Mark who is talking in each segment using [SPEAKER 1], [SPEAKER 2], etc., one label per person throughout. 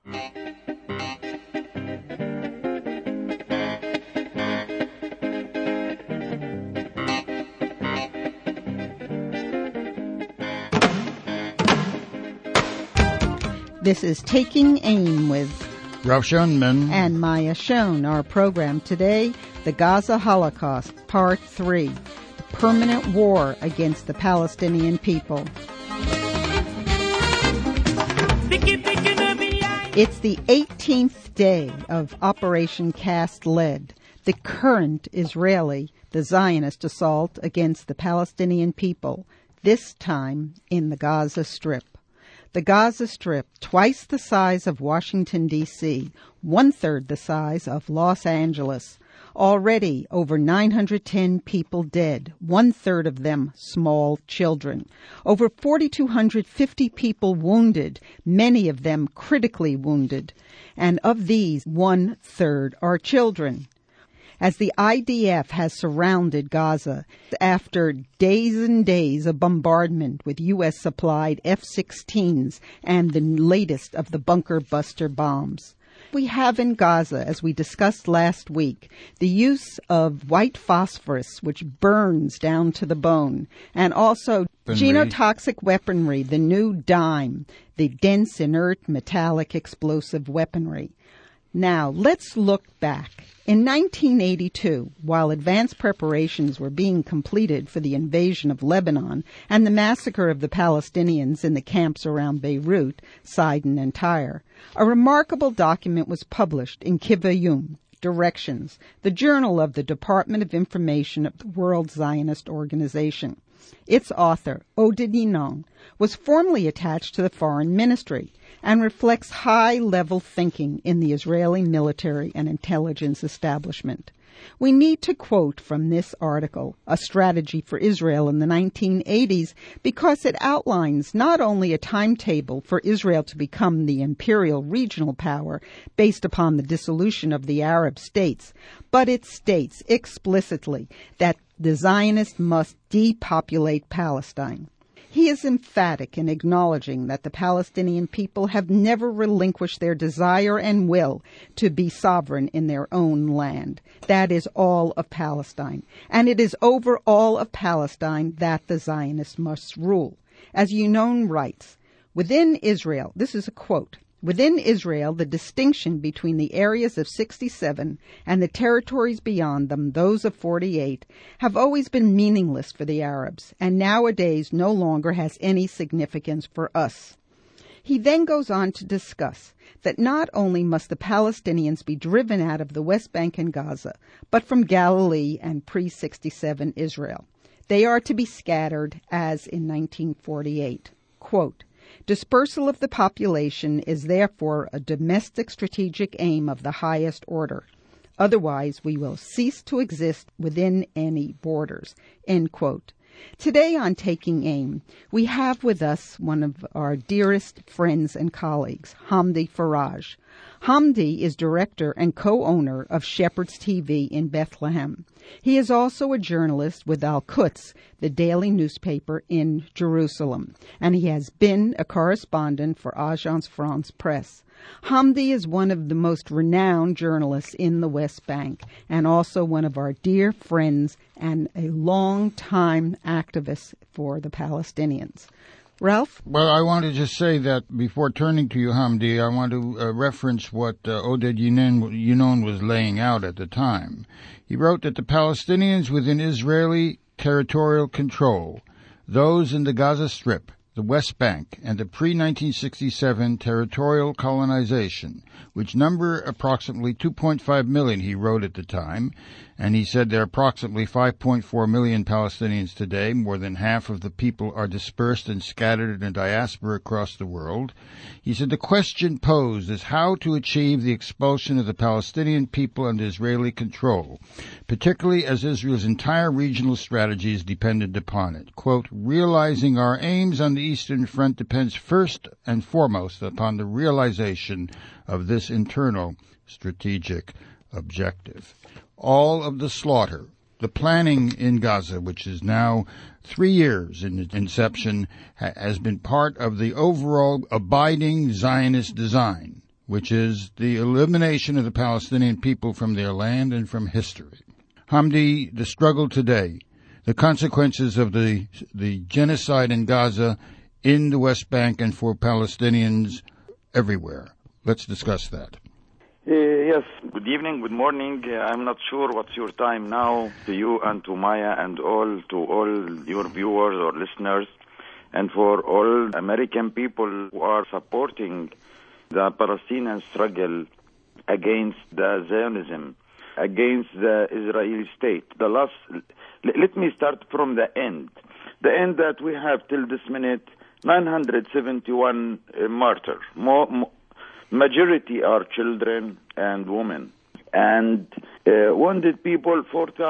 [SPEAKER 1] This is Taking Aim with
[SPEAKER 2] Rav Schoenman
[SPEAKER 1] and Maya Schoen. Our program today, the Gaza Holocaust, Part 3, the permanent war against the Palestinian people. It's the 18th day of Operation Cast Lead, the current Israeli, the Zionist assault against the Palestinian people, this time in the Gaza Strip. The Gaza Strip, twice the size of Washington, D.C., one-third the size of Los Angeles. Already over 910 people dead, one-third of them small children. Over 4,250 people wounded, many of them critically wounded. And of these, one-third are children. As the IDF has surrounded Gaza after days and days of bombardment with U.S.-supplied F-16s and the latest of the bunker buster bombs. We have in Gaza, as we discussed last week, the use of white phosphorus, which burns down to the bone, and also genotoxic weaponry, the new DIME, the dense, inert, metallic, explosive weaponry. Now, let's look back. In 1982, while advanced preparations were being completed for the invasion of Lebanon and the massacre of the Palestinians in the camps around Beirut, Sidon, and Tyre, a remarkable document was published in Kivayum, Directions, the journal of the Department of Information of the World Zionist Organization. Its author, Oded Yinon, was formally attached to the Foreign Ministry and reflects high-level thinking in the Israeli military and intelligence establishment. We need to quote from this article, A Strategy for Israel in the 1980s, because it outlines not only a timetable for Israel to become the imperial regional power based upon the dissolution of the Arab states, but it states explicitly that the Zionists must depopulate Palestine. He is emphatic in acknowledging that the Palestinian people have never relinquished their desire and will to be sovereign in their own land. That is all of Palestine. And it is over all of Palestine that the Zionists must rule. As Yinon writes, within Israel, this is a quote, within Israel, the distinction between the areas of 67 and the territories beyond them, those of 48, have always been meaningless for the Arabs, and nowadays no longer has any significance for us. He then goes on to discuss that not only must the Palestinians be driven out of the West Bank and Gaza, but from Galilee and pre-67 Israel. They are to be scattered as in 1948. Quote, dispersal of the population is therefore a domestic strategic aim of the highest order. Otherwise, we will cease to exist within any borders. End quote. Today on Taking Aim, we have with us one of our dearest friends and colleagues, Hamdi Faraj. Hamdi is director and co-owner of Shepherd's TV in Bethlehem. He is also a journalist with Al-Quds, the daily newspaper in Jerusalem, and he has been a correspondent for Agence France Presse. Hamdi is one of the most renowned journalists in the West Bank and also one of our dear friends and a long-time activist for the Palestinians. Ralph?
[SPEAKER 2] Well, I want to just say that before turning to you, Hamdi, I want to reference what Oded Yinon was laying out at the time. He wrote that the Palestinians within Israeli territorial control, those in the Gaza Strip, the West Bank, and the pre-1967 territorial colonization, which number approximately 2.5 million, he wrote at the time, and he said there are approximately 5.4 million Palestinians today. More than half of the people are dispersed and scattered in a diaspora across the world. He said the question posed is how to achieve the expulsion of the Palestinian people under Israeli control, particularly as Israel's entire regional strategy is dependent upon it. Quote, realizing our aims on the Eastern Front depends first and foremost upon the realization of this internal strategic objective. All of the slaughter, the planning in Gaza, which is now 3 years in its inception, has been part of the overall abiding Zionist design. which is the elimination of the Palestinian people from their land and from history. Hamdi, the struggle today, the consequences of the genocide in Gaza, in the West Bank, and for Palestinians everywhere. Let's discuss that.
[SPEAKER 3] Yes, good evening, good morning. I'm not sure what's your time now, to you and to Maya and to all your viewers or listeners, and for all American people who are supporting the Palestinian struggle against the Zionism, against the Israeli state. Let me start from the end. The end that we have till this minute, 971 martyrs. Majority are children and women. And wounded people,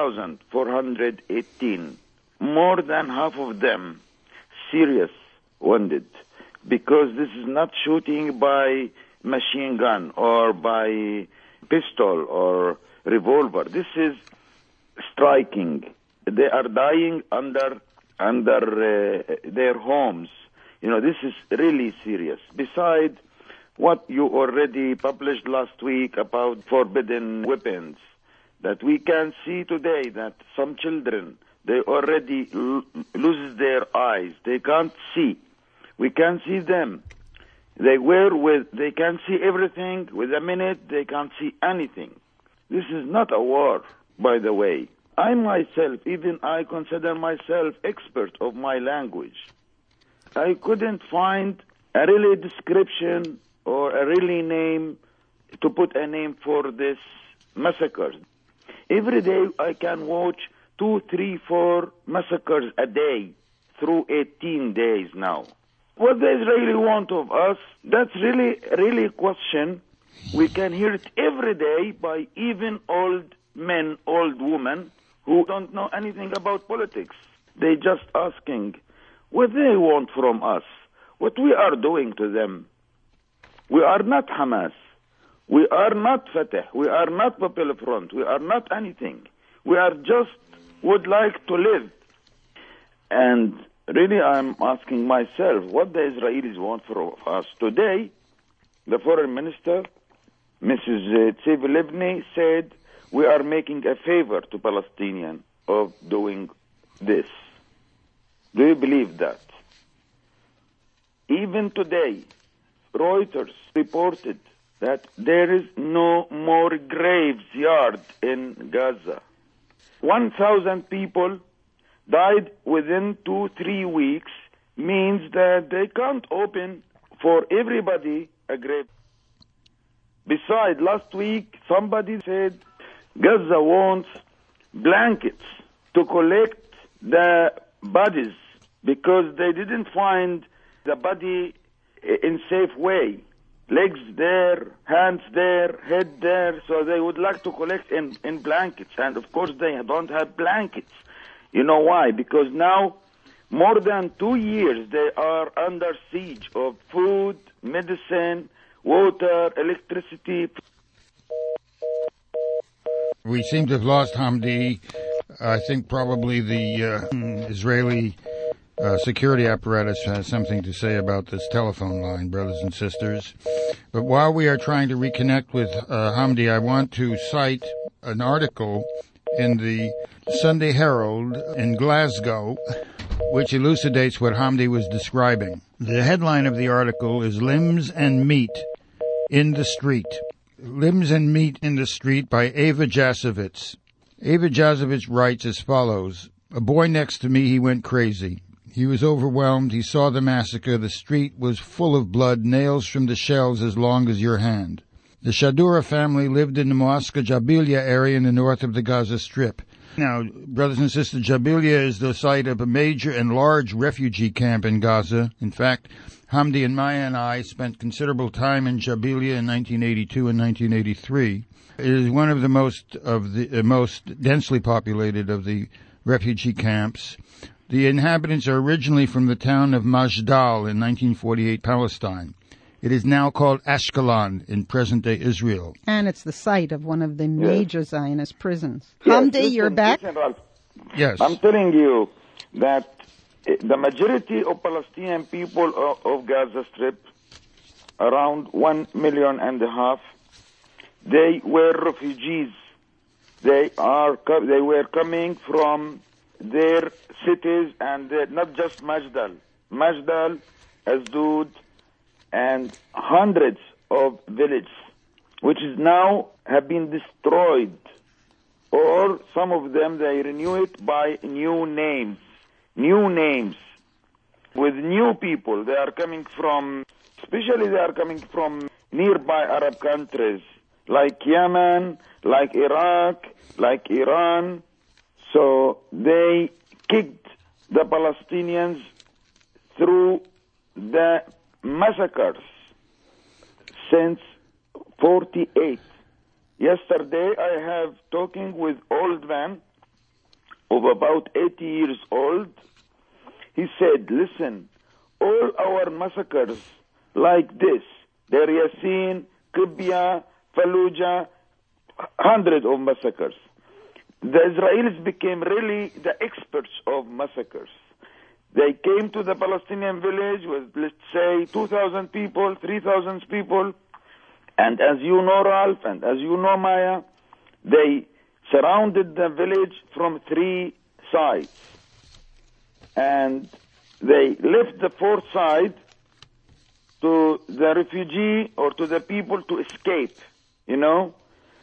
[SPEAKER 3] 4,418. More than half of them serious wounded. Because this is not shooting by machine gun or by pistol or revolver. This is striking. They are dying under their homes. This is really serious. Besides what you already published last week about forbidden weapons, that we can see today that some children, they already lose their eyes. They can't see. We can see them. They can see everything. With a minute, they can't see anything. This is not a war, by the way. I myself, I consider myself expert of my language. I couldn't find a really description or a really name to put a name for this massacre. Every day I can watch 2, 3, 4 massacres a day through 18 days now. What the Israeli want of us, that's really a question. We can hear it every day by even old men, old women who don't know anything about politics. They just asking what they want from us, what we are doing to them. We are not Hamas. We are not Fatah. We are not Popular Front. We are not anything. We are just would like to live. And really, I'm asking myself what the Israelis want from us. Today, the foreign minister, Mrs. Tzipi Livni, said, we are making a favor to Palestinians of doing this. Do you believe that? Even today, Reuters reported that there is no more graveyard in Gaza. 1,000 people died within 2-3 weeks, means that they can't open for everybody a grave. Besides, last week somebody said Gaza wants blankets to collect the bodies because they didn't find the body in safe way. Legs there, hands there, head there, so they would like to collect in blankets. And of course they don't have blankets. You know why? Because now, more than 2 years, they are under siege of food, medicine, water, electricity.
[SPEAKER 2] We seem to have lost Hamdi. I think probably the Israeli security apparatus has something to say about this telephone line, brothers and sisters. But while we are trying to reconnect with Hamdi, I want to cite an article in the Sunday Herald in Glasgow, which elucidates what Hamdi was describing. The headline of the article is Limbs and Meat in the Street. Limbs and Meat in the Street by Ava Jasovitz. Ava Jasovitz writes as follows. A boy next to me, he went crazy. He was overwhelmed. He saw the massacre. The street was full of blood, nails from the shelves as long as your hand. The Shadura family lived in the Muaska Jabilia area in the north of the Gaza Strip. Now, brothers and sisters, Jabilia is the site of a major and large refugee camp in Gaza. In fact, Hamdi and Maya and I spent considerable time in Jabilia in 1982 and 1983. It is one of the most densely populated of the refugee camps. The inhabitants are originally from the town of Majdal in 1948 Palestine. It is now called Ashkelon in present-day Israel.
[SPEAKER 1] And it's the site of one of the major Zionist prisons.
[SPEAKER 3] Yes,
[SPEAKER 1] Hamdi, you're back?
[SPEAKER 3] Listen, Ralph.
[SPEAKER 2] Yes.
[SPEAKER 3] I'm telling you that the majority of Palestinian people of Gaza Strip around 1.5 million. They were refugees. They were coming from their cities, and not just Majdal, Asdod, and hundreds of villages, which is now have been destroyed, or some of them they renew it by new names, with new people. They are coming from, especially they are coming from nearby Arab countries, like Yemen, like Iraq, like Iran. So they kicked the Palestinians through the massacres since 48. Yesterday I have talking with old man of about 80 years old. He said, listen, all our massacres like this, Deir Yassin, Qibya, Fallujah, hundreds of massacres. The Israelis became really the experts of massacres. They came to the Palestinian village with, let's say, 2,000 people, 3,000 people, and as you know, Ralph, and as you know, Maya, they surrounded the village from 3 sides. And they left the 4th side to the refugee or to the people to escape, you know.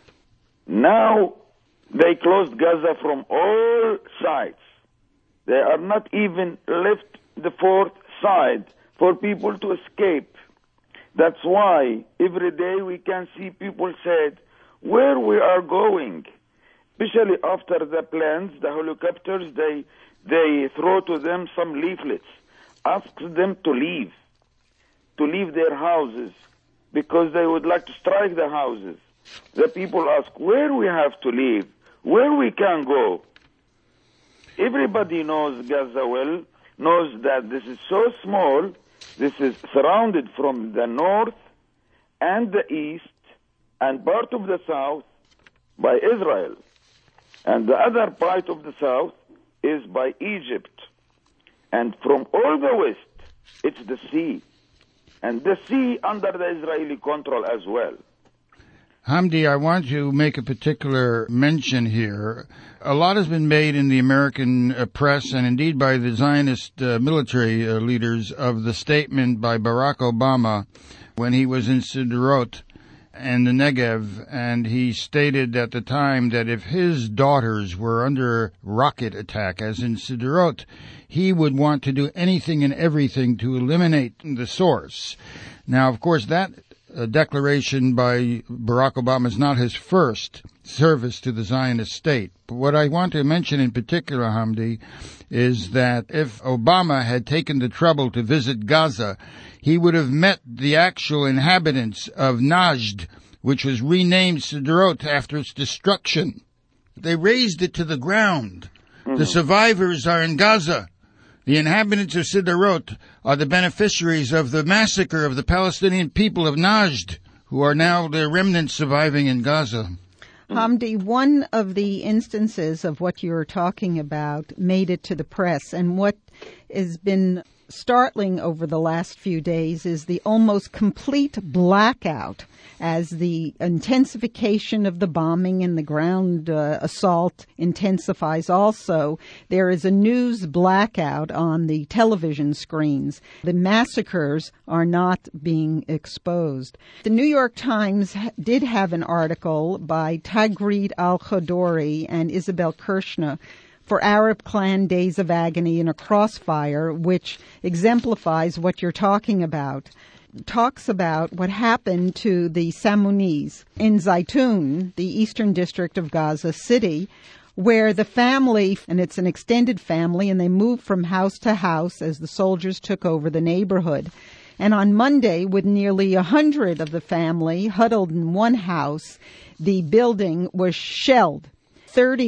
[SPEAKER 3] Now they closed Gaza from all sides. They are not even left the 4th side for people to escape. That's why every day we can see people said, where we are going, especially after the planes, the helicopters, they throw to them some leaflets, ask them to leave their houses, because they would like to strike the houses. The people ask, where we have to leave, where we can go. Everybody knows Gaza well, knows that this is so small. This is surrounded from the north and the east and part of the south by Israel. And the other part of the south is by Egypt. And from all the west, it's the sea. And the sea under the Israeli control as well.
[SPEAKER 2] Hamdi, I want to make a particular mention here. A lot has been made in the American press and indeed by the Zionist military leaders of the statement by Barack Obama when he was in Sderot and the Negev, and he stated at the time that if his daughters were under rocket attack, as in Sderot, he would want to do anything and everything to eliminate the source. Now, of course, that declaration by Barack Obama is not his first service to the Zionist state. But what I want to mention in particular, Hamdi, is that if Obama had taken the trouble to visit Gaza, he would have met the actual inhabitants of Najd, which was renamed Sderot after its destruction. They razed it to the ground. The survivors are in Gaza. The inhabitants of Sderot are the beneficiaries of the massacre of the Palestinian people of Najd, who are now the remnants surviving in Gaza.
[SPEAKER 1] Hamdi, one of the instances of what you're talking about made it to the press, and what has been startling over the last few days is the almost complete blackout as the intensification of the bombing and the ground assault intensifies. Also, there is a news blackout on the television screens. The massacres are not being exposed. The New York Times did have an article by Tagreed Al-Khodori and Isabel Kirshner for Arab Clan Days of Agony in a Crossfire, which exemplifies what you're talking about. Talks about what happened to the Samunis in Zaytun, the eastern district of Gaza City, where the family, and it's an extended family, and they moved from house to house as the soldiers took over the neighborhood. And on Monday, with nearly 100 of the family huddled in one house, the building was shelled. 30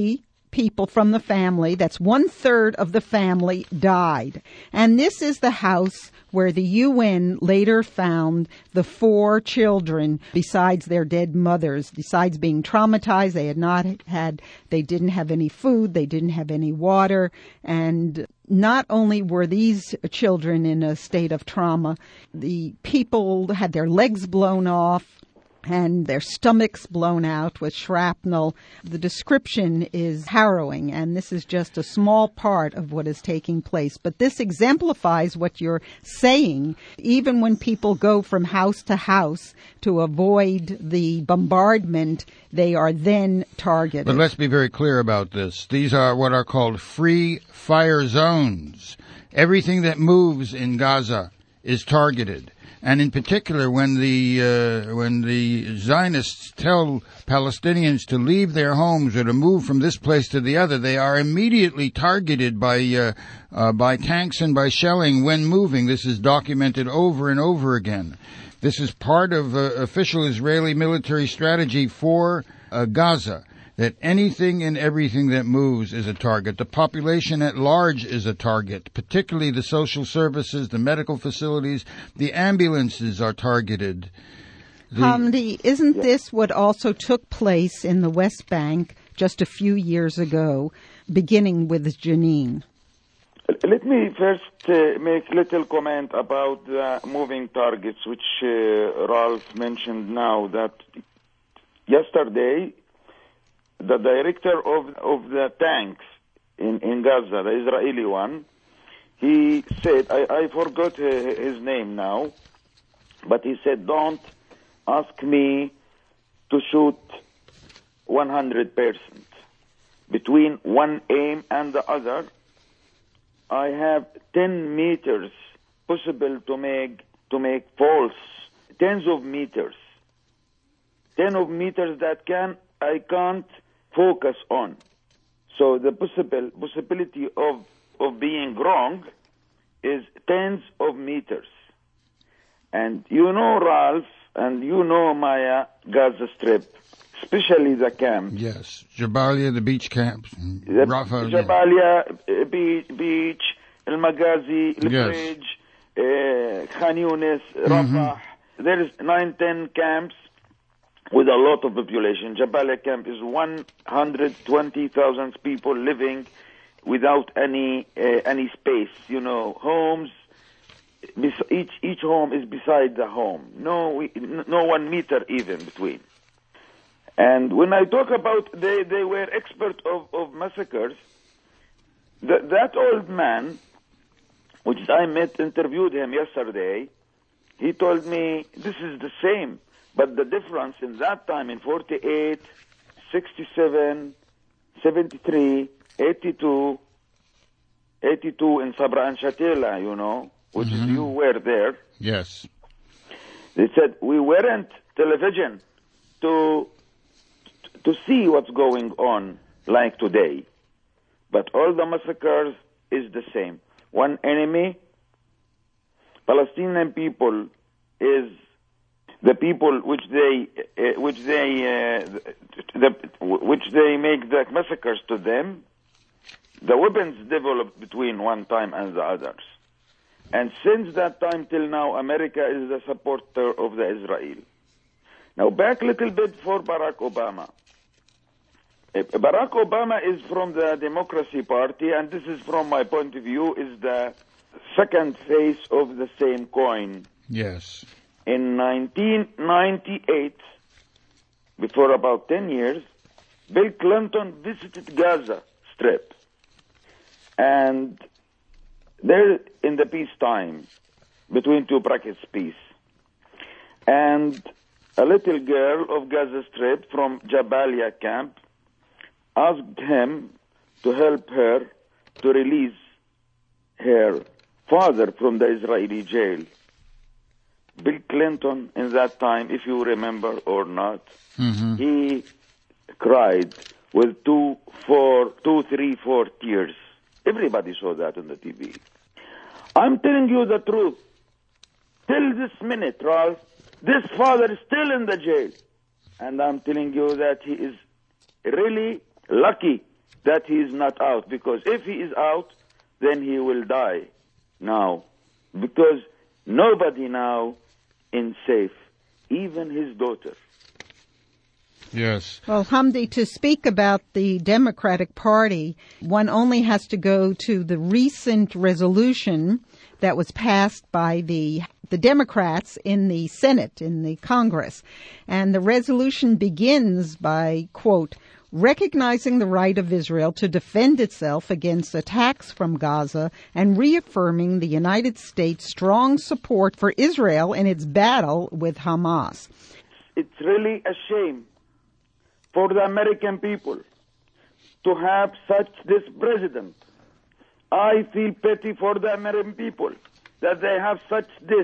[SPEAKER 1] people from the family, that's 1/3 of the family, died. And this is the house where the UN later found the 4 children, besides their dead mothers. Besides being traumatized, they didn't have any food, they didn't have any water, and not only were these children in a state of trauma, the people had their legs blown off and their stomachs blown out with shrapnel. The description is harrowing, and this is just a small part of what is taking place. But this exemplifies what you're saying. Even when people go from house to house to avoid the bombardment, they are then targeted.
[SPEAKER 2] But let's be very clear about this. These are what are called free fire zones. Everything that moves in Gaza is targeted. And in particular, when the Zionists tell Palestinians to leave their homes or to move from this place to the other, they are immediately targeted by tanks and by shelling when moving. This is documented over and over again. This is part of official Israeli military strategy for Gaza, that anything and everything that moves is a target. The population at large is a target, particularly the social services, the medical facilities, the ambulances are targeted.
[SPEAKER 1] Hamdi, isn't this what also took place in the West Bank just a few years ago, beginning with Jenin?
[SPEAKER 3] Let me first make a little comment about the moving targets, which Ralph mentioned now, that yesterday the director of the tanks in Gaza, the Israeli one, he said, I forgot his name now, but he said, don't ask me to shoot 100%. Between one aim and the other, I have 10 meters possible to make false, tens of meters. 10 of meters that I can't focus on. So the possibility of being wrong is tens of meters. And you know, Ralph, and you know, Maya, Gaza Strip, especially the camp.
[SPEAKER 2] Yes, Jabalia, the beach camps.
[SPEAKER 3] Rafah, Jabalia, beach, El Maghazi, Al-Frej, Khan Yunis, Rafah. There is 9-10 camps with a lot of population. Jabalia camp is 120,000 people living without any space. You know, homes. Each home is beside the home. No 1 meter even between. And when I talk about they were experts of massacres, that old man, which I interviewed him yesterday, he told me this is the same. But the difference in that time, in 48, 67, 73, 82 in Sabra and Shatila, you know, which is you were there.
[SPEAKER 2] Yes.
[SPEAKER 3] They said we weren't television to see what's going on like today. But all the massacres is the same. One enemy, Palestinian people is the people which they make the massacres to them. The weapons developed between one time and the others. And since that time till now, America is the supporter of the Israel. Now back a little bit for Barack Obama. Barack Obama is from the Democracy Party, and this is, from my point of view, is the second face of the same coin.
[SPEAKER 2] Yes.
[SPEAKER 3] In 1998, before about 10 years, Bill Clinton visited Gaza Strip. And there, in the peacetime, between two brackets peace, and a little girl of Gaza Strip from Jabalia camp asked him to help her to release her father from the Israeli jail. Bill Clinton, in that time, if you remember or not, he cried with 2, 3, 4 tears. Everybody saw that on the TV. I'm telling you the truth. Till this minute, Ralph, this father is still in the jail. And I'm telling you that he is really lucky that he is not out, because if he is out, then he will die now, because nobody now is safe, even his daughter.
[SPEAKER 2] Yes.
[SPEAKER 1] Well, Hamdi, to speak about the Democratic Party, one only has to go to the recent resolution that was passed by the Democrats in the Senate, in the Congress. And the resolution begins by, quote, recognizing the right of Israel to defend itself against attacks from Gaza and reaffirming the United States' strong support for Israel in its battle with Hamas.
[SPEAKER 3] It's really a shame for the American people to have this president. I feel pity for the American people that they have this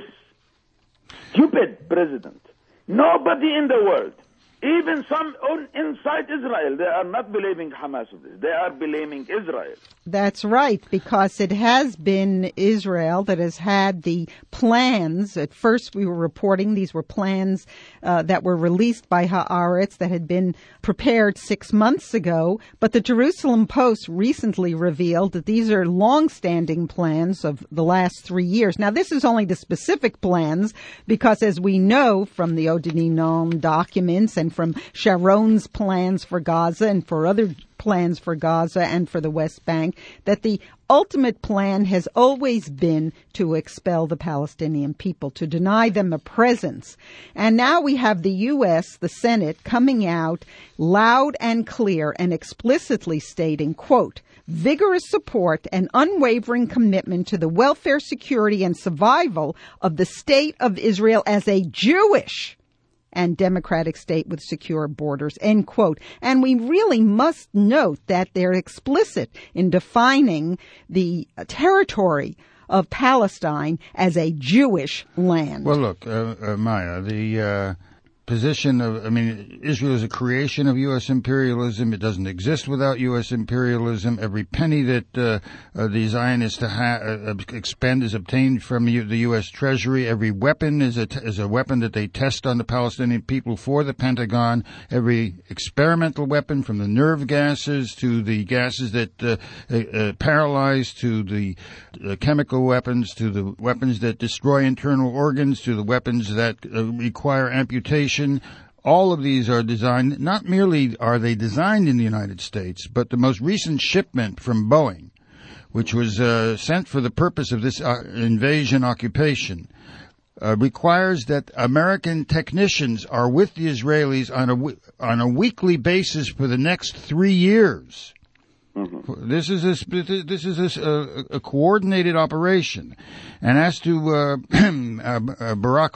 [SPEAKER 3] stupid president. Nobody in the world, even some inside Israel, they are not blaming Hamas of this. They are blaming Israel.
[SPEAKER 1] That's right, because it has been Israel that has had the plans. At first we were reporting these were plans that were released by Haaretz that had been prepared 6 months ago. But the Jerusalem Post recently revealed that these are long-standing plans of the last 3 years. Now, this is only the specific plans because, as we know from the Oded Yinon documents and from Sharon's plans for Gaza and for other plans for Gaza and for the West Bank, that the ultimate plan has always been to expel the Palestinian people, to deny them a presence. And now we have the U.S., the Senate, coming out loud and clear and explicitly stating, quote, vigorous support and unwavering commitment to the welfare, security, and survival of the State of Israel as a Jewish and democratic state with secure borders, end quote. And we really must note that they're explicit in defining the territory of Palestine as a Jewish land.
[SPEAKER 2] Well, look, Maya, the position of, Israel is a creation of U.S. imperialism. It doesn't exist without U.S. imperialism. Every penny that the Zionists expend is obtained from the U.S. Treasury. Every weapon is a weapon that they test on the Palestinian people for the Pentagon. Every experimental weapon, from the nerve gases to the gases that paralyze, to the chemical weapons, to the weapons that destroy internal organs, to the weapons that require amputation. All of these are designed, not merely are they designed in the United States, but the most recent shipment from Boeing, which was sent for the purpose of this invasion occupation, requires that American technicians are with the Israelis on a weekly basis for the next 3 years. Mm-hmm. This is a coordinated operation. And as to Barack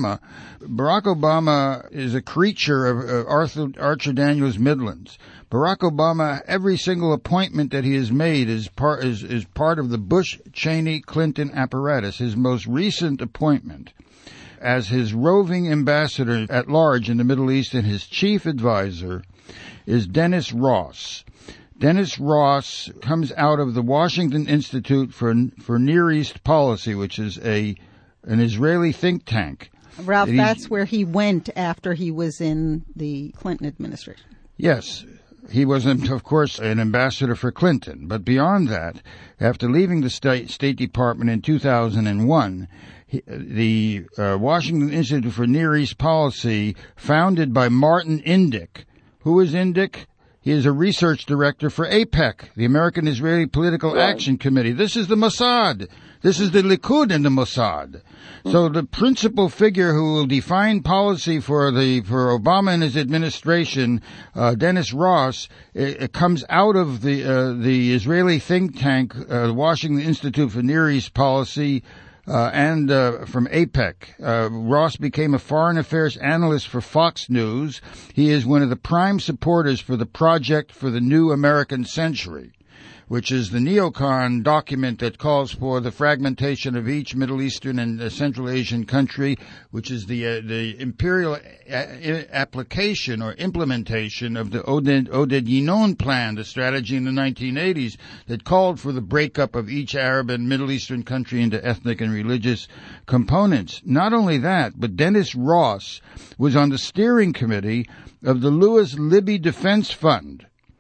[SPEAKER 2] Obama is a creature of Archer Daniels Midlands. Barack Obama, every single appointment that he has made is part of the Bush-Cheney-Clinton apparatus. His most recent appointment as his roving ambassador at large in the Middle East and his chief advisor is Dennis Ross. Dennis Ross comes out of the Washington Institute for Near East Policy, which is an Israeli think tank.
[SPEAKER 1] Ralph, that's where he went after he was in the Clinton administration. Yes.
[SPEAKER 2] He was, of course, an ambassador for Clinton. But beyond that, after leaving the State Department in 2001, the Washington Institute for Near East Policy, founded by Martin Indyk. Who is Indyk? He is a research director for AIPAC, the American Israeli Political Action Committee. This is the Mossad. This is the Likud and the Mossad. So the principal figure who will define policy for Obama and his administration, Dennis Ross, comes out of the Israeli think tank, Washington Institute for Near East Policy, and from AIPAC. Ross became a foreign affairs analyst for Fox News. He is one of the prime supporters for the Project for the New American Century, which is the neocon document that calls for the fragmentation of each Middle Eastern and Central Asian country, which is the imperial application or implementation of the Oded Yinon plan, the strategy in the 1980s that called for the breakup of each Arab and Middle Eastern country into ethnic and religious components. Not only that, but Dennis Ross was on the steering committee of the Louis Libby Defense Fund.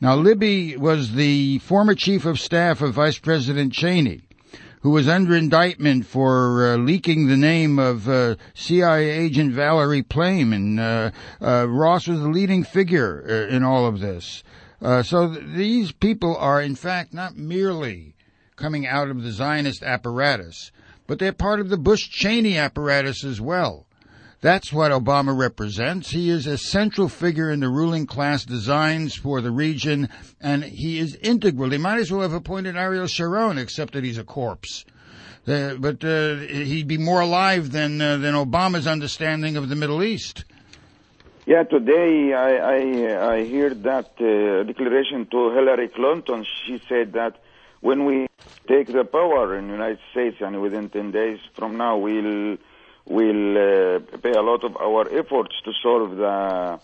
[SPEAKER 2] Now, Libby was the former chief of staff of Vice President Cheney, who was under indictment for leaking the name of CIA agent Valerie Plame, and Ross was the leading figure in all of this. So these people are, in fact, not merely coming out of the Zionist apparatus, but they're part of the Bush-Cheney apparatus as well. That's what Obama represents. He is a central figure in the ruling class designs for the region, and he is integral. They might as well have appointed Ariel Sharon, except that he's a corpse. But he'd be more alive than Obama's understanding of the Middle East.
[SPEAKER 3] Yeah, today I heard that declaration to Hillary Clinton. She said that when we take the power in the United States, and within 10 days from now, we'll pay a lot of our efforts to solve the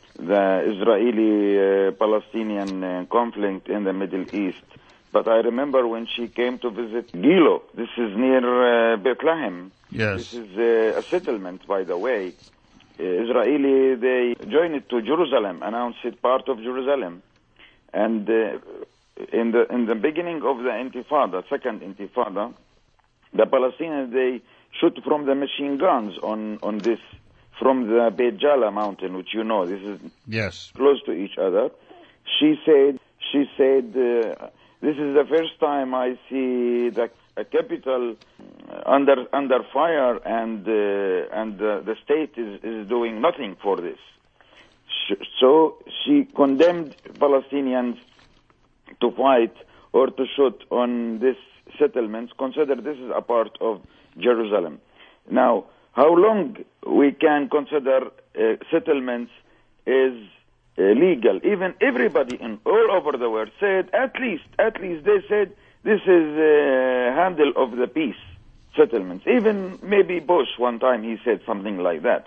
[SPEAKER 3] Israeli-Palestinian conflict in the Middle East. But I remember when she came to visit Gilo. This is near Bethlehem.
[SPEAKER 2] Yes.
[SPEAKER 3] This is a settlement, by the way. Israeli, they joined it to Jerusalem, announced it part of Jerusalem. And in the beginning of the Intifada, second Intifada, the Palestinians, they shoot from the machine guns on this, from the Beit Jala mountain, which you know, this is close to each other. She said, this is the first time I see the capital under fire, and the state is doing nothing for this. So she condemned Palestinians to fight or to shoot on these settlements. Consider this is a part of Jerusalem. Now, how long we can consider settlements is legal? Even everybody in all over the world said, at least they said this is handle of the peace settlements. Even maybe Bush one time he said something like that.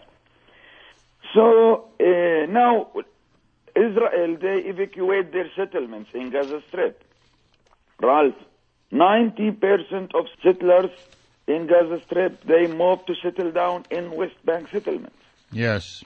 [SPEAKER 3] So now Israel, they evacuate their settlements in Gaza Strip. Ralph, 90% of settlers in Gaza Strip, they moved to settle down in West Bank settlements.
[SPEAKER 2] Yes,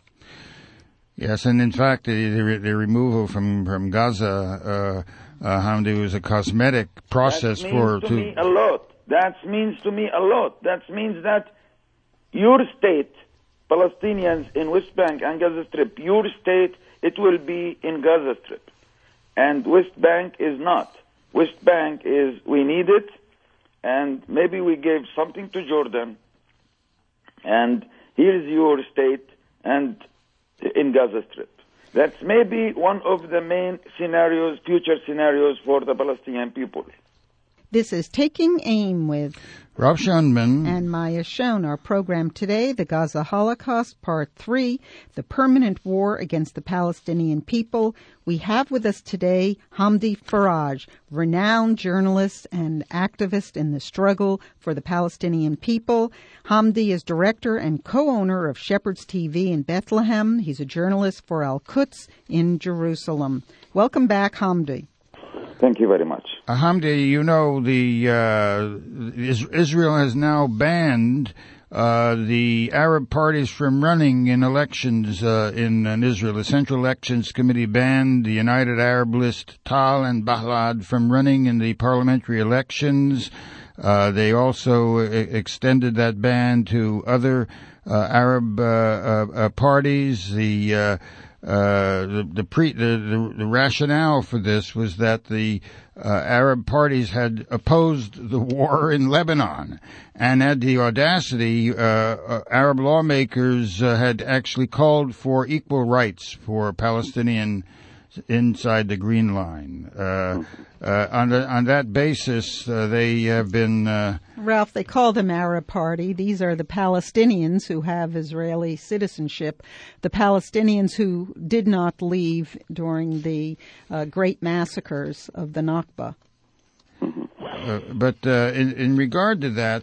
[SPEAKER 2] and in fact, the removal from Gaza, Hamdi, was a cosmetic process
[SPEAKER 3] That means to me a lot. That means to me a lot. That means that your state, Palestinians in West Bank and Gaza Strip, your state, it will be in Gaza Strip. And West Bank is not. West Bank is, we need it, and maybe we gave something to Jordan, and here's your state, and in Gaza Strip. That's maybe one of the main scenarios, future scenarios for the Palestinian people.
[SPEAKER 1] This is Taking Aim with
[SPEAKER 2] Rav Shunman
[SPEAKER 1] and Maya Schoen. Our program today, The Gaza Holocaust, Part 3, The Permanent War Against the Palestinian People. We have with us today Hamdi Faraj, renowned journalist and activist in the struggle for the Palestinian people. Hamdi is director and co-owner of Shepherd's TV in Bethlehem. He's a journalist for Al-Quds in Jerusalem. Welcome back, Hamdi.
[SPEAKER 3] Thank you very much.
[SPEAKER 2] Hamdi, you know, Israel has now banned the Arab parties from running in elections in Israel. The Central Elections Committee banned the United Arab List, Tal and Balad, from running in the parliamentary elections. They also extended that ban to other Arab parties. The rationale for this was that the Arab parties had opposed the war in Lebanon and had the audacity. Arab lawmakers had actually called for equal rights for Palestinians inside the Green Line. On that basis, they have been...
[SPEAKER 1] Ralph, they call them Arab Party. These are the Palestinians who have Israeli citizenship, the Palestinians who did not leave during the great massacres of the Nakba.
[SPEAKER 2] But in regard to that,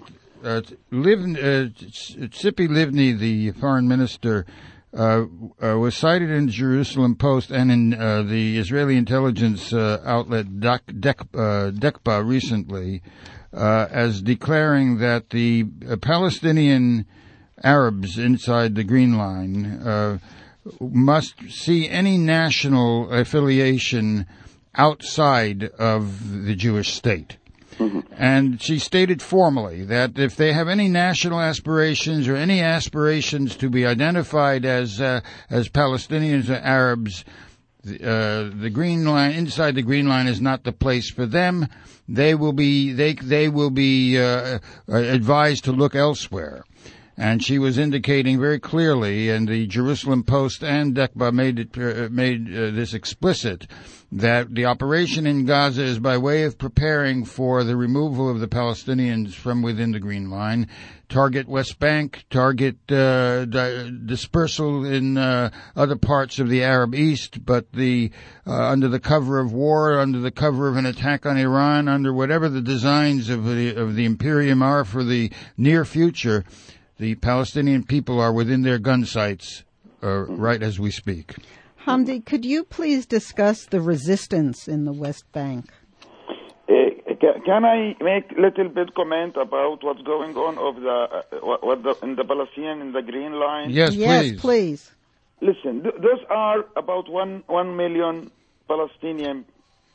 [SPEAKER 2] Tzipi Livni, the foreign minister, was cited in the Jerusalem Post and in the Israeli intelligence outlet Dekba recently as declaring that the Palestinian Arabs inside the Green Line must see any national affiliation outside of the Jewish state. And she stated formally that if they have any national aspirations or any aspirations to be identified as Palestinians or Arabs, the Green Line, inside the Green Line, is not the place for them. They will be advised to look elsewhere. And she was indicating very clearly, and the Jerusalem Post and Dekba made this explicit, that the operation in Gaza is by way of preparing for the removal of the Palestinians from within the Green Line, target West Bank, target dispersal in other parts of the Arab East, but under the cover of war, under the cover of an attack on Iran, under whatever the designs of the Imperium are for the near future, the Palestinian people are within their gun sights right as we speak.
[SPEAKER 1] Hamdi, could you please discuss the resistance in the West Bank?
[SPEAKER 3] Can I make a little bit comment about what's going on in the Palestinian in the Green Line?
[SPEAKER 2] Yes, please.
[SPEAKER 1] Yes, please.
[SPEAKER 3] Listen, those are about 1 million Palestinians.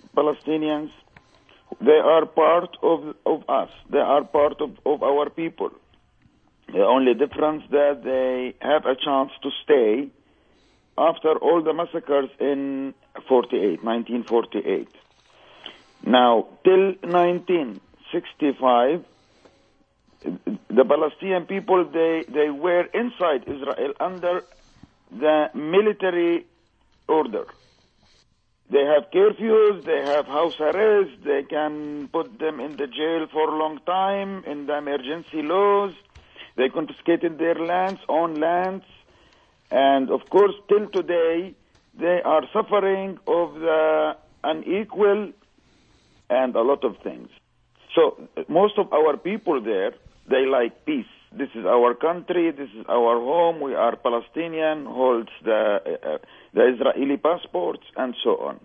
[SPEAKER 3] They are part of us. They are part of our people. The only difference that they have a chance to stay after all the massacres in 1948. Now, till 1965, the Palestinian people, they were inside Israel under the military order. They have curfews, they have house arrest, they can put them in the jail for a long time in the emergency laws. They confiscated their lands, own lands, and of course, till today, they are suffering of the unequal and a lot of things. So most of our people there, they like peace. This is our country, this is our home, we are Palestinian, holds the Israeli passports, and so on,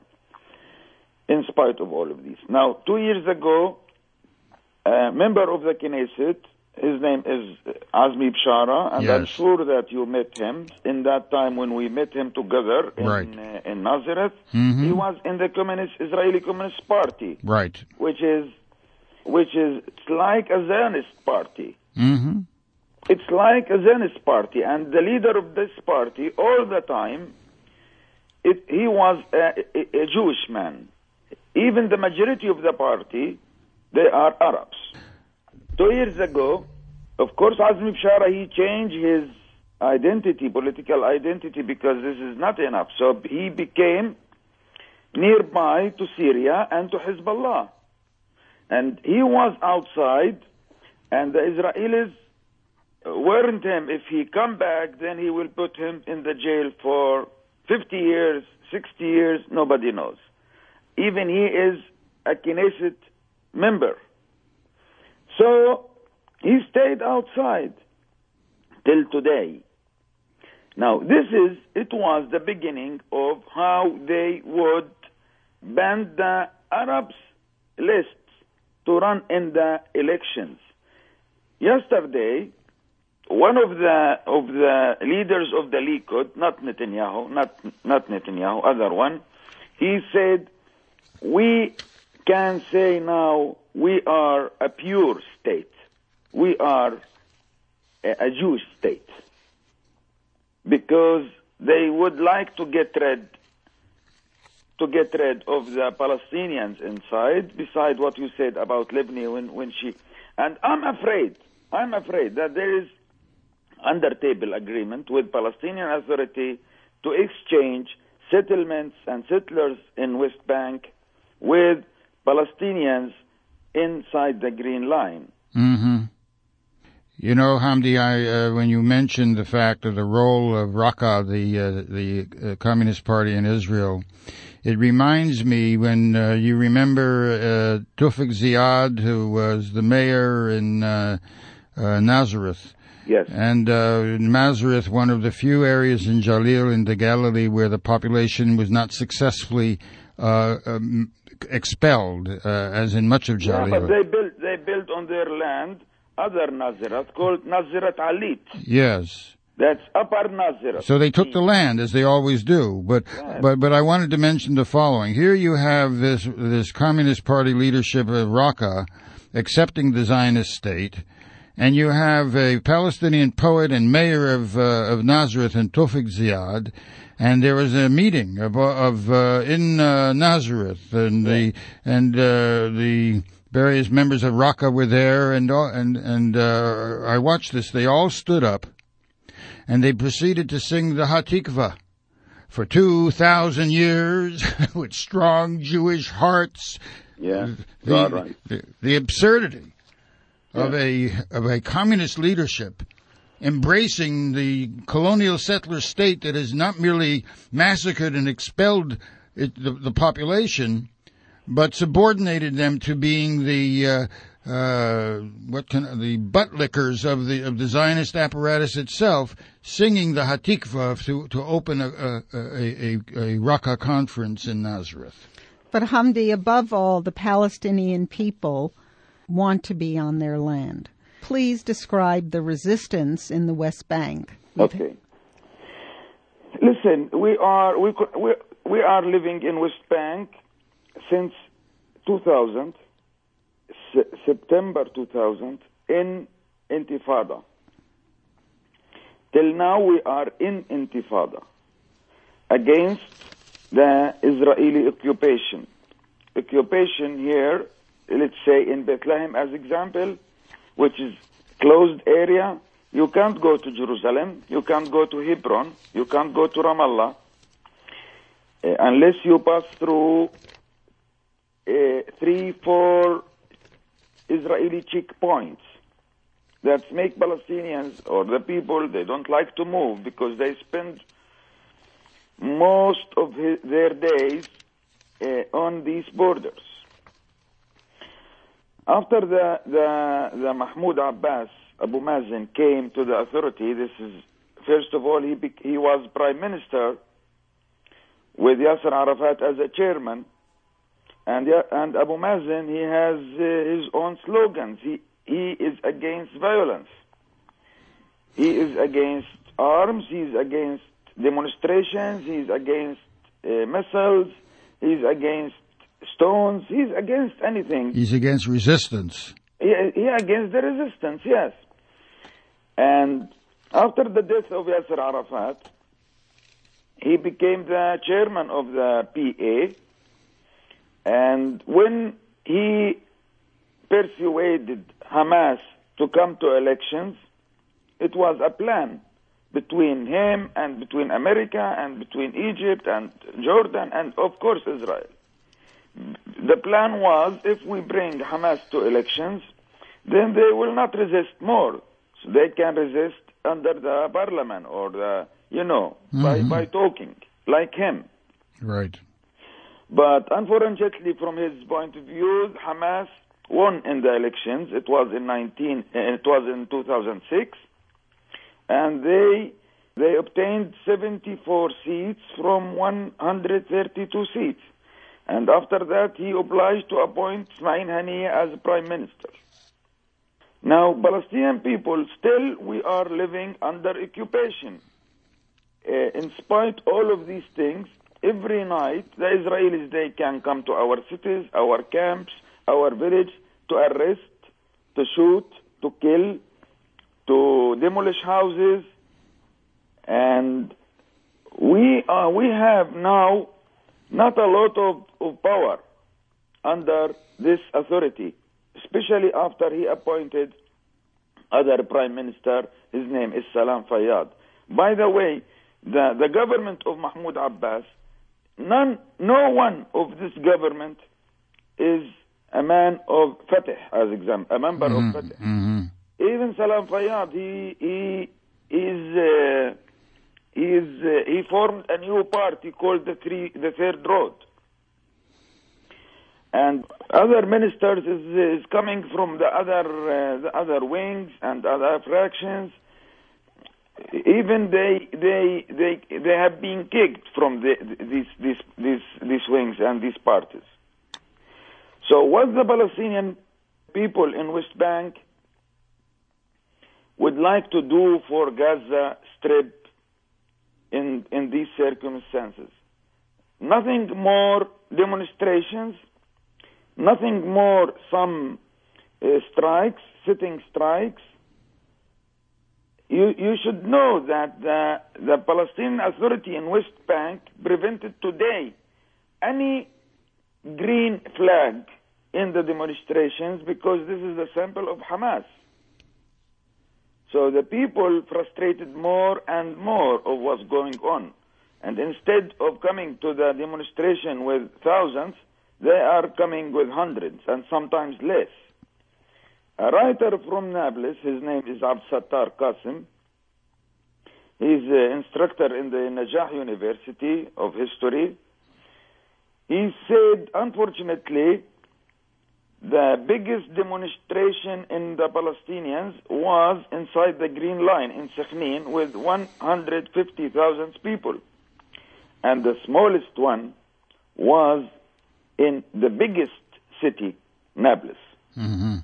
[SPEAKER 3] in spite of all of this. Now, 2 years ago, a member of the Knesset, his name is Azmi Bishara, and
[SPEAKER 2] yes.
[SPEAKER 3] I'm sure that you met him in that time when we met him together in Nazareth.
[SPEAKER 2] Mm-hmm.
[SPEAKER 3] He was in the Israeli Communist Party,
[SPEAKER 2] right?
[SPEAKER 3] Which is it's like a Zionist party.
[SPEAKER 2] Mm-hmm.
[SPEAKER 3] It's like a Zionist party, and the leader of this party all the time, he was a Jewish man. Even the majority of the party, they are Arabs. 2 years ago, of course, Azmi Bishara, he changed his identity, political identity, because this is not enough. So he became nearby to Syria and to Hezbollah. And he was outside, and the Israelis warned him, if he come back, then he will put him in the jail for 50 years, 60 years, nobody knows. Even he is a Knesset member. So he stayed outside till today. Now, it was the beginning of how they would ban the Arabs lists to run in the elections. Yesterday, one of the leaders of the Likud, not Netanyahu, other one, he said, we can say now we are a pure state. We are a Jewish state. Because they would like to get rid of the Palestinians inside, beside what you said about Libni when she... And I'm afraid that there is under-table agreement with Palestinian Authority to exchange settlements and settlers in West Bank with Palestinians inside the Green Line.
[SPEAKER 2] Mm-hmm. You know, Hamdi, when you mentioned the fact of the role of Raqqa, the Communist Party in Israel, it reminds me when you remember Tawfiq Ziad, who was the mayor in Nazareth.
[SPEAKER 3] Yes.
[SPEAKER 2] And in Nazareth, one of the few areas in Jalil, in the Galilee, where the population was not successfully expelled, as in much of Jalil.
[SPEAKER 3] Yeah, but they built on their land other Nazareth called Nazareth Alit.
[SPEAKER 2] Yes.
[SPEAKER 3] That's Upper Nazareth.
[SPEAKER 2] So they took the land, as they always do. But I wanted to mention the following. Here you have this Communist Party leadership of Raqqa accepting the Zionist state, and you have a Palestinian poet and mayor of Nazareth, and Tawfiq Ziad, and there was a meeting in Nazareth, and the various members of Raqqa were there, and I watched this. They all stood up, and they proceeded to sing the Hatikvah. For 2,000 years, with strong Jewish hearts.
[SPEAKER 3] Yeah,
[SPEAKER 2] the absurdity of a communist leadership embracing the colonial settler state that has not merely massacred and expelled the population, but subordinated them to being the butt lickers of the Zionist apparatus itself, singing the Hatikvah to open a Raqqa conference in Nazareth.
[SPEAKER 1] But Hamdi, above all, the Palestinian people want to be on their land. Please describe the resistance in the West Bank.
[SPEAKER 3] Okay. Listen, we are living in West Bank since 2000, September 2000, in Intifada. Till now we are in Intifada against the Israeli occupation. Occupation here, let's say in Bethlehem as example, which is closed area. You can't go to Jerusalem, you can't go to Hebron, you can't go to Ramallah, unless you pass through 3-4 Israeli checkpoints that make Palestinians or the people, they don't like to move because they spend most of their days on these borders. After the Mahmoud Abbas, Abu Mazen came to the authority, first of all, he was prime minister with Yasser Arafat as a chairman, and Abu Mazen, he has his own slogans. He is against violence. He is against arms. He is against demonstrations. He is against missiles. He is against stones. He is against anything.
[SPEAKER 2] He's against resistance.
[SPEAKER 3] He against the resistance, yes. And after the death of Yasser Arafat, he became the chairman of the PA. And when he persuaded Hamas to come to elections, it was a plan between him and between America and between Egypt and Jordan and, of course, Israel. The plan was, if we bring Hamas to elections, then they will not resist more. So they can resist under the parliament or by talking, like him.
[SPEAKER 2] Right.
[SPEAKER 3] But unfortunately, from his point of view, Hamas won in the elections. It was in 2006, and they obtained 74 seats from 132 seats. And after that, he obliged to appoint Ismail Haniyeh as prime minister. Now, Palestinian people, still we are living under occupation. In spite of all of these things, every night, the Israelis, they can come to our cities, our camps, our village, to arrest, to shoot, to kill, to demolish houses. And we have now not a lot of power under this authority, especially after he appointed other prime minister. His name is Salam Fayyad. By the way, the government of Mahmoud Abbas, no one of this government is a man of Fatah, as example, a member of Fatah.
[SPEAKER 2] Mm-hmm.
[SPEAKER 3] Even Salam Fayyad, he formed a new party called the Third Road. And other ministers is coming from the other wings and other fractions. Even they have been kicked from these wings and these parties. So what the Palestinian people in West Bank would like to do for Gaza Strip in these circumstances. Nothing more demonstrations, nothing more some strikes, sitting strikes. You should know that the Palestinian Authority in West Bank prevented today any green flag in the demonstrations because this is the symbol of Hamas. So the people frustrated more and more of what's going on. And instead of coming to the demonstration with thousands, they are coming with hundreds and sometimes less. A writer from Nablus, his name is Abd Sattar Qasim. He's an instructor in the Najah University of History. He said, unfortunately, the biggest demonstration in the Palestinians was inside the Green Line in Sechnin with 150,000 people. And the smallest one was in the biggest city, Nablus.
[SPEAKER 2] Mm-hmm.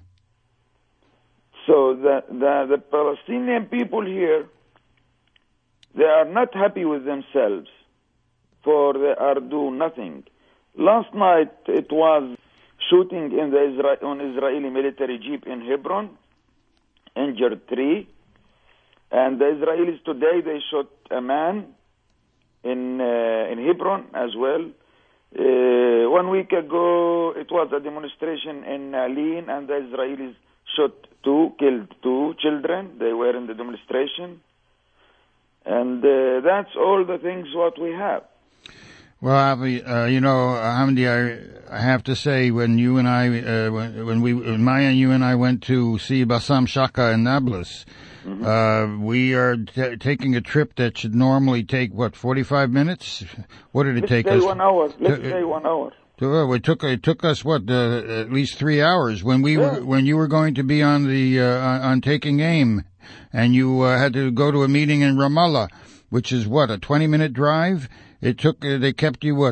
[SPEAKER 3] So the Palestinian people here, they are not happy with themselves, for they are doing nothing. Last night it was shooting in on Israeli military jeep in Hebron, injured 3. And the Israelis today, they shot a man in Hebron as well. 1 week ago, it was a demonstration in Alin, and the Israelis killed 2 children. They were in the demonstration. And that's all the things what we have.
[SPEAKER 2] Well, Avi, Hamdi, I have to say, when you and I, when Maya and you and I went to see Bassam Shaka in Nablus, we are taking a trip that should normally take, 45 minutes? What did it take us?
[SPEAKER 3] 1 hour. Let's say 1 hour.
[SPEAKER 2] It took us at least 3 hours when you were going to be on on taking aim, and you had to go to a meeting in Ramallah, which is a 20-minute drive. It took, they kept you,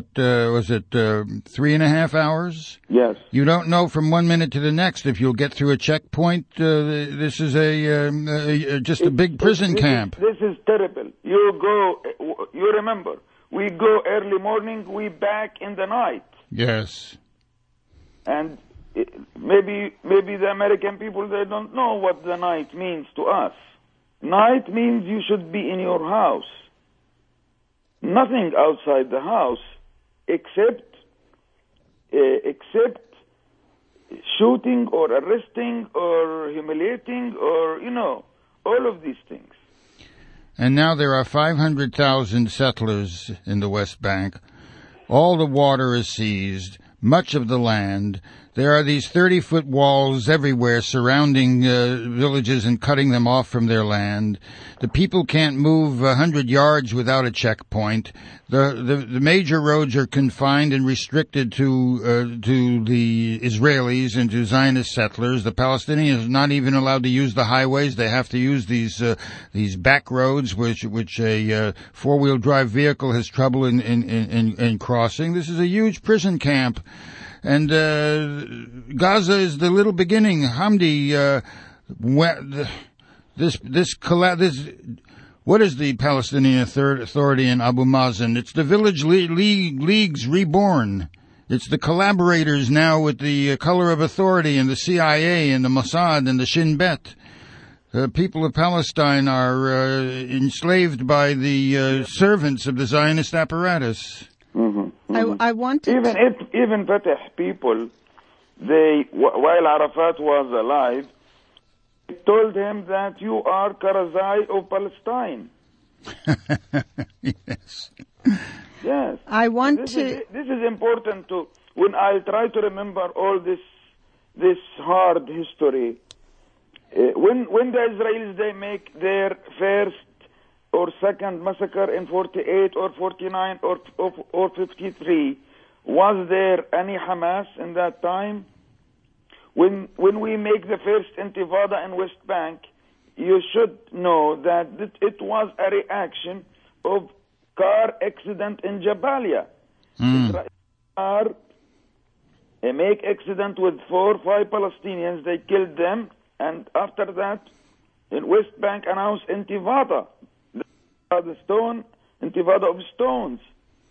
[SPEAKER 2] 3.5 hours?
[SPEAKER 3] Yes.
[SPEAKER 2] You don't know from 1 minute to the next if you'll get through a checkpoint. This is just a big prison camp.
[SPEAKER 3] This is terrible. You remember, we go early morning, we back in the night.
[SPEAKER 2] Yes.
[SPEAKER 3] And maybe the American people, they don't know what the night means to us. Night means you should be in your house. Nothing outside the house except shooting or arresting or humiliating or, all of these things.
[SPEAKER 2] And now there are 500,000 settlers in the West Bank. All the water is seized, much of the land. There are these 30-foot walls everywhere surrounding villages and cutting them off from their land. The people can't move 100 yards without a checkpoint. The major roads are confined and restricted to the Israelis and to Zionist settlers. The Palestinians are not even allowed to use the highways. They have to use these back roads, which a four-wheel drive vehicle has trouble in crossing. This is a huge prison camp. And Gaza is the little beginning. Hamdi, what is the Palestinian Authority in Abu Mazen? It's the village leagues reborn. It's the collaborators now with the color of authority and the CIA and the Mossad and the Shin Bet. People of Palestine are enslaved by the servants of the Zionist apparatus.
[SPEAKER 3] Mm-hmm.
[SPEAKER 1] I wanted
[SPEAKER 3] even Fatah people, while Arafat was alive, told him that you are Karzai of Palestine.
[SPEAKER 2] Yes.
[SPEAKER 3] Yes. This is important to, when I try to remember all this hard history. When the Israelis, they make their first or second massacre in 48 or 49 or 53, was there any Hamas in that time? When we make the first intifada in West Bank, you should know that it was a reaction of car accident in Jabalia. Israel make accident with 4 or 5 Palestinians, they killed them, and after that, in West Bank announced intifada. the stone, intifada of stones.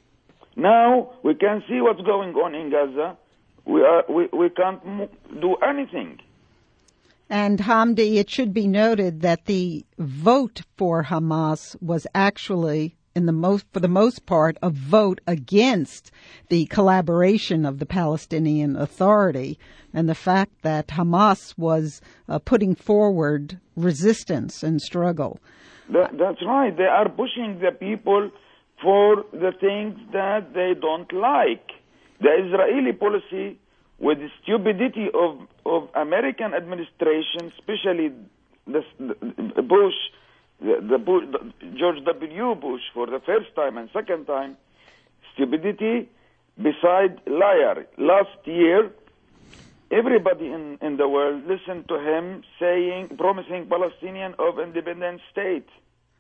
[SPEAKER 3] Now we can see what's going on in Gaza. We can't do anything.
[SPEAKER 1] And Hamdi, it should be noted that the vote for Hamas was actually, for the most part, a vote against the collaboration of the Palestinian Authority, and the fact that Hamas was putting forward resistance and struggle.
[SPEAKER 3] That's right. They are pushing the people for the things that they don't like. The Israeli policy, with the stupidity of American administration, especially Bush, George W. Bush for the first time and second time, stupidity beside liar. Last year, everybody in the world listened to him promising Palestinian of independent state.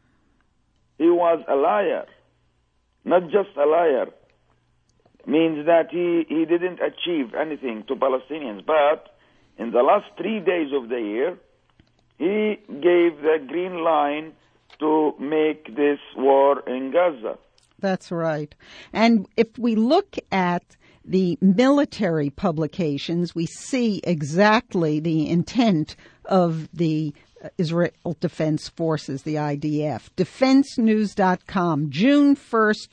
[SPEAKER 3] He was a liar, not just a liar. Means that he didn't achieve anything to Palestinians. But in the last 3 days of the year, he gave the green line to make this war in Gaza.
[SPEAKER 1] That's right. And if we look at the military publications, we see exactly the intent of the Israel Defense Forces, the IDF. DefenseNews.com, June 1st,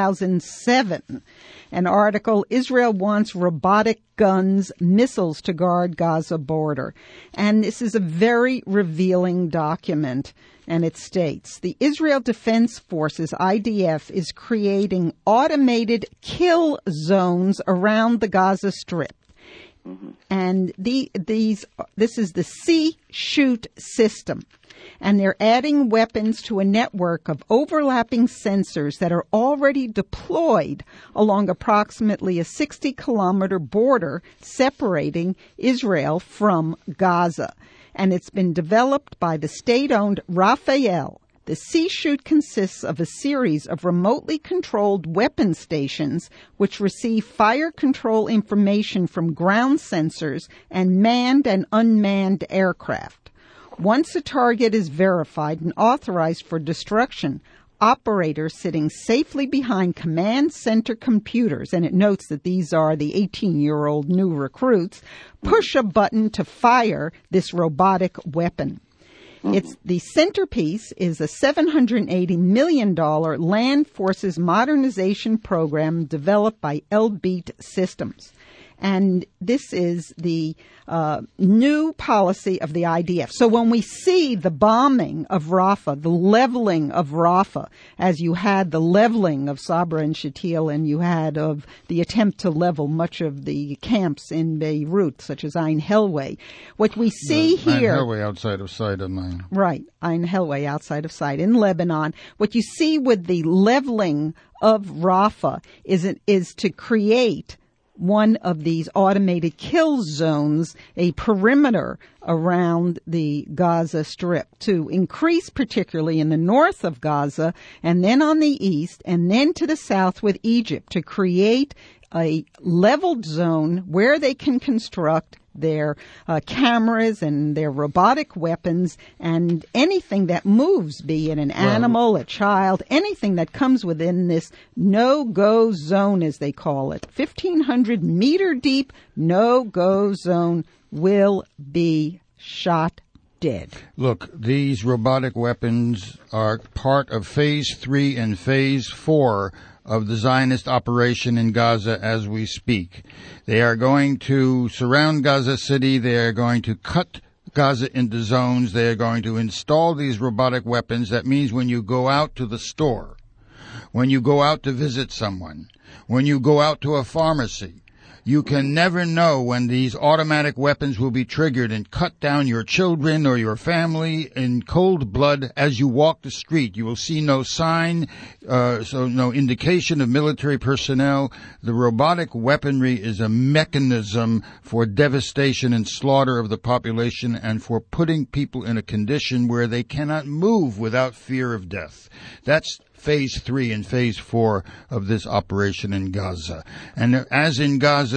[SPEAKER 1] 2007. An article, Israel wants robotic guns, missiles to guard Gaza border. And this is a very revealing document. And it states, the Israel Defense Forces, IDF, is creating automated kill zones around the Gaza Strip. And this is the C-Shoot system. And they're adding weapons to a network of overlapping sensors that are already deployed along approximately a 60-kilometer border separating Israel from Gaza. And it's been developed by the state-owned Rafael. The C-Shoot consists of a series of remotely controlled weapon stations which receive fire control information from ground sensors and manned and unmanned aircraft. Once a target is verified and authorized for destruction, operators sitting safely behind command center computers, and it notes that these are the 18-year-old new recruits, push a button to fire this robotic weapon. The centerpiece is a $780 million land forces modernization program developed by Elbit Systems. And this is the new policy of the IDF. So when we see the bombing of Rafah, the leveling of Rafah, as you had the leveling of Sabra and Shatila, and you had of the attempt to level much of the camps in Beirut, such as Ein Helway, what we see here...
[SPEAKER 2] Ein Helway outside of Sidon.
[SPEAKER 1] Right, Ein Helway outside of Sidon, in Lebanon. What you see with the leveling of Rafah is to create one of these automated kill zones, a perimeter around the Gaza Strip, to increase particularly in the north of Gaza, and then on the east, and then to the south with Egypt, to create a leveled zone where they can construct their cameras and their robotic weapons and anything that moves, be it an animal, a child, anything that comes within this no-go zone, as they call it. 1,500-meter deep no-go zone will be shot dead.
[SPEAKER 2] Look, these robotic weapons are part of Phase 3 and Phase 4 of the Zionist operation in Gaza as we speak. They are going to surround Gaza City. They are going to cut Gaza into zones. They are going to install these robotic weapons. That means when you go out to the store, when you go out to visit someone, when you go out to a pharmacy, you can never know when these automatic weapons will be triggered and cut down your children or your family in cold blood as you walk the street. You will see no sign, so no indication of military personnel. The robotic weaponry is a mechanism for devastation and slaughter of the population and for putting people in a condition where they cannot move without fear of death. That's Phase 3 and Phase 4 of this operation in Gaza. And as in Gaza,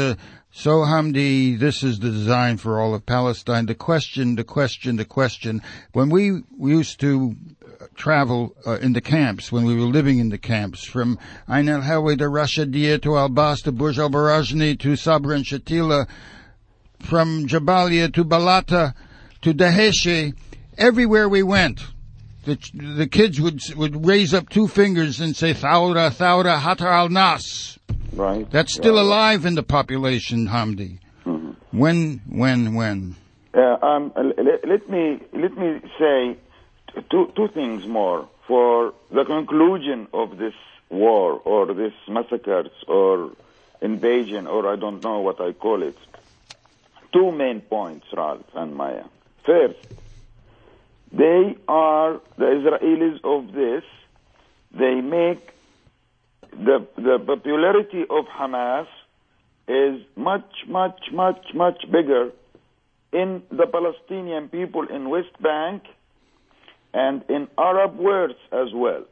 [SPEAKER 2] So, Hamdi, this is the design for all of Palestine. The question. When we used to travel in the camps, when we were living in the camps, from Ain al-Helwa to Rashidiyya to Al-Bas to Burj al-Barajni to Sabra and Shatila, from Jabalia to Balata to Daheshe, everywhere we went, the kids would raise up two fingers and say, Thawra, Thawra, Hatar al-Nas.
[SPEAKER 3] Right.
[SPEAKER 2] That's still alive in the population, Hamdi.
[SPEAKER 3] Mm-hmm.
[SPEAKER 2] When?
[SPEAKER 3] Let me say two things more for the conclusion of this war or this massacres or invasion, or I don't know what I call it. Two main points, Ralph and Maya. First, they are the Israelis of this. They make the popularity of Hamas is much bigger in the Palestinian people in West Bank and in Arab world as well.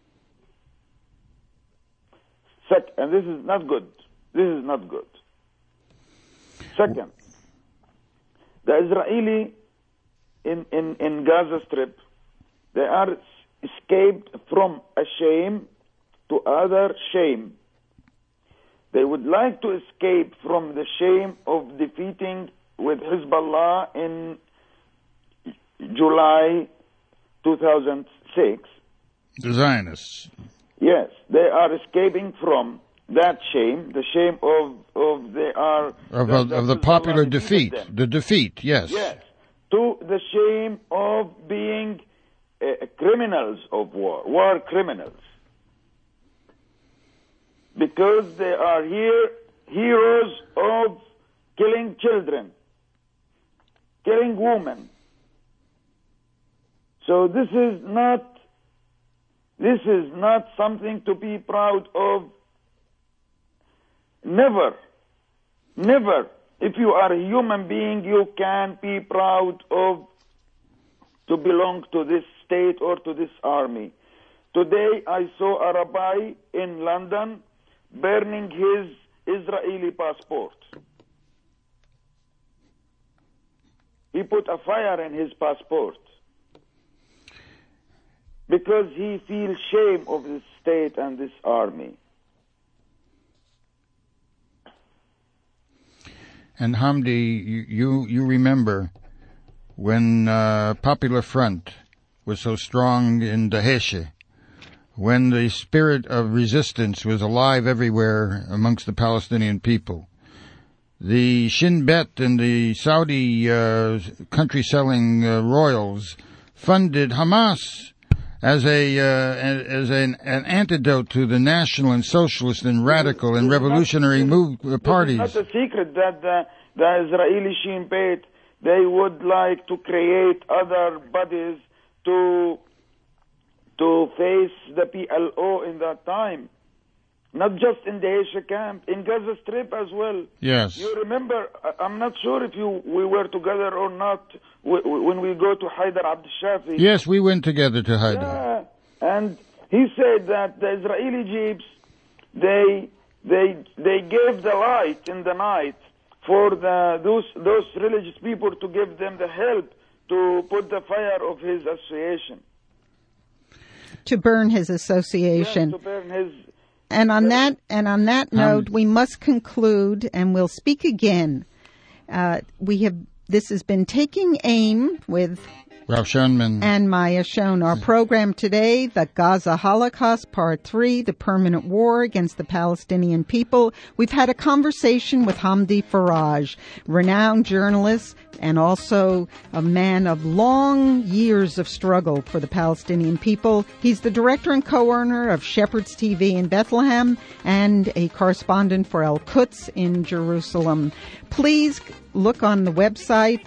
[SPEAKER 3] And this is not good. Second, the Israeli in Gaza Strip, they are escaped from a shame to other shame. They would like to escape from the shame of defeating with Hezbollah in July 2006.
[SPEAKER 2] The Zionists.
[SPEAKER 3] Yes, they are escaping from that shame, the shame of they are...
[SPEAKER 2] Of the popular defeat. The defeat, yes.
[SPEAKER 3] Yes, to the shame of being criminals of war criminals. Because they are here heroes of killing children, killing women. So this is not something to be proud of. Never. If you are a human being, you can be proud of to belong to this state or to this army. Today I saw a rabbi in London burning his Israeli passport. He put a fire in his passport because he feels shame of this state and this army.
[SPEAKER 2] And Hamdi, you remember when Popular Front was so strong in Daheshe, when the spirit of resistance was alive everywhere amongst the Palestinian people. The Shin Bet and the Saudi country-selling royals funded Hamas as an antidote to the national and socialist and radical and revolutionary parties.
[SPEAKER 3] It's not a secret that the Israeli Shin Bet, they would like to create other bodies to face the PLO in that time. Not just in the Daheshe camp, in Gaza Strip as well.
[SPEAKER 2] Yes.
[SPEAKER 3] You remember, I'm not sure if we were together or not when we go to Haider Abd Shafi.
[SPEAKER 2] Yes, we went together to Haider.
[SPEAKER 3] Yeah, and he said that the Israeli jeeps, they gave the light in the night for those religious people to give them the help to put the fire of his association.
[SPEAKER 1] To burn his association.
[SPEAKER 3] Yes, to burn his...
[SPEAKER 1] And on that note, we must conclude, and we'll speak again. This has been Taking Aim with
[SPEAKER 2] Rav Schoenman
[SPEAKER 1] and Maya Schoen. Our program today, the Gaza Holocaust, Part 3, the permanent war against the Palestinian people. We've had a conversation with Hamdi Faraj, renowned journalist and also a man of long years of struggle for the Palestinian people. He's the director and co-owner of Shepherd's TV in Bethlehem and a correspondent for El Quds in Jerusalem. Please look on the website,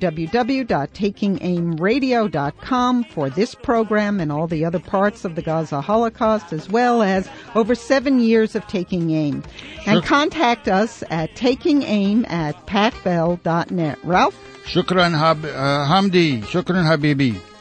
[SPEAKER 1] www.takingaimradio.com, for this program and all the other parts of the Gaza Holocaust, as well as over 7 years of Taking Aim. And contact us at takingaim@patbell.net. Ralph?
[SPEAKER 2] Shukran Hamdi. Shukran Habibi.